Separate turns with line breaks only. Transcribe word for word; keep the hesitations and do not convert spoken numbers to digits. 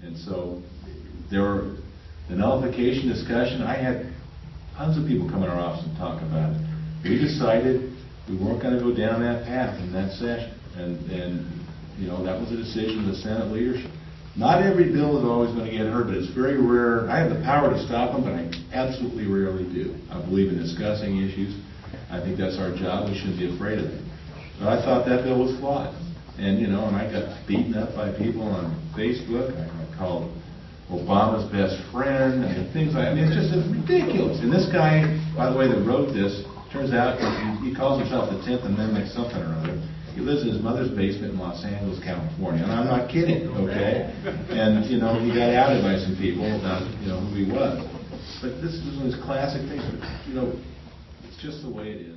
And so there were the nullification discussion. I had tons of people come in our office and talk about it. We decided we weren't going to go down that path in that session. And, and you know, that was a decision of the Senate leadership. Not every bill is always going to get heard, but it's very rare. I have the power to stop them, but I absolutely rarely do. I believe in discussing issues. I think that's our job. We shouldn't be afraid of it. But I thought that bill was flawed. And, you know, and I got beaten up by people on Facebook. I got called Obama's best friend. I mean, things like, I mean, it's just ridiculous. And this guy, by the way, that wrote this, turns out he, he calls himself the tenth Amendment something or other. He lives in his mother's basement in Los Angeles, California. And I'm not kidding, okay? And, you know, he got outed by some people about, you know, who he was. But this is one of those classic things. You know, it's just the way it is.